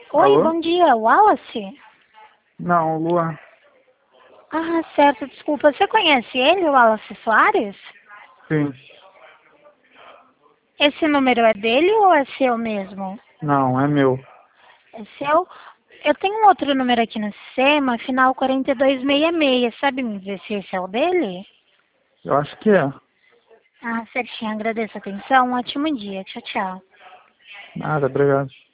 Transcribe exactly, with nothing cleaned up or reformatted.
Oi, Alô? bom dia, Wallace? Não, Luan. Ah, certo, desculpa. Você conhece ele, o Wallace Soares? Sim. Esse número é dele ou é seu mesmo? Não, é meu. É seu? Eu tenho um outro número aqui no sistema, final quarenta e dois sessenta e seis. Sabe me dizer se esse é o dele? Eu acho que é. Ah, certinho. Agradeço a atenção. Um ótimo dia. Tchau, tchau. Nada, obrigado.